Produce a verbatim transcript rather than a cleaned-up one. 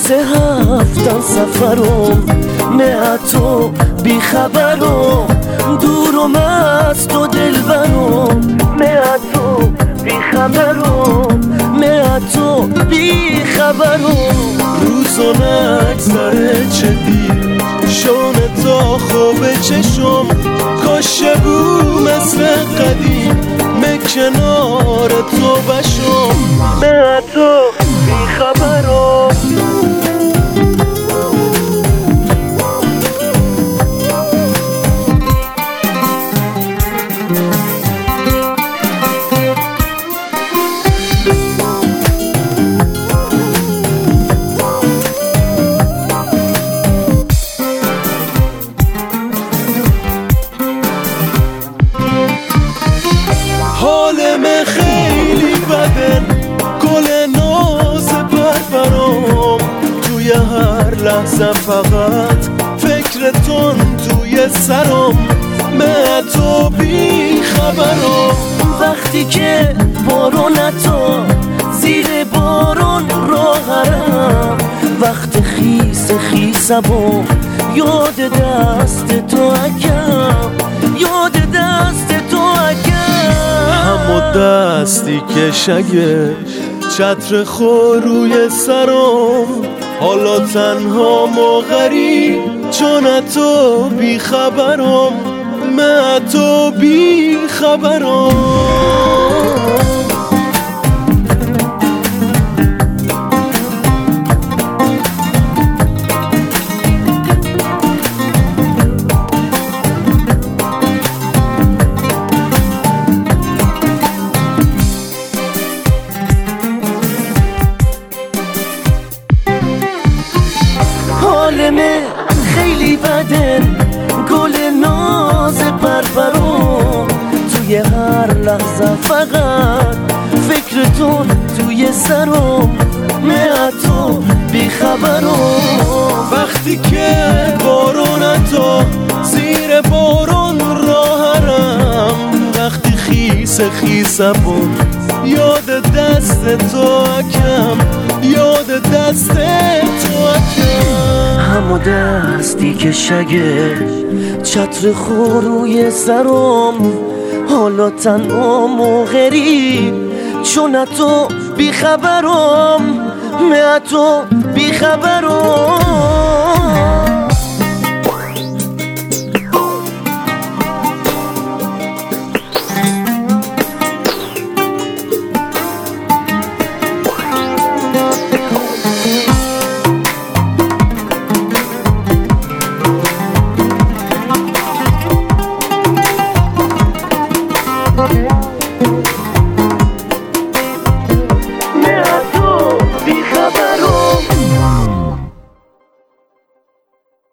سه هفتن سفرم نه تو بیخبرم دورم از تو دلبرم نه تو بیخبرم نه تو بیخبرم روزا نگذره چه دیر شونه تا خوب چشم کاشه بود مثل قدیم من کنار تو بشم نه تو بیخبرم حالم خیلی بده گل ناز پرپرام توی هر لحظه فقط فکرتون توی سرم من تو بی خبرم وقتی که بارون تو زیر بارون راهرم وقت خیس خیسم یاد دست تو اگم یاد دست تو اگم همو دستی که شگه چتر خور روی سرم حالا تنها ما غریب چون تو بی خبرم من تو بی خبرم حالمه خیلی بده گل ناز پرپرم توی هر لحظه فقط فکرتون توی سرم نه تو بیخبرم وقتی که بارون تو زیر بارون راهرم وقتی خیس خیسم یاد دست تو اکم یاد دست تو اکم همو دستی که شگه چتر خور روی سرم حالا تنها و غریب چون تو بیخبرم نه تو بیخبرم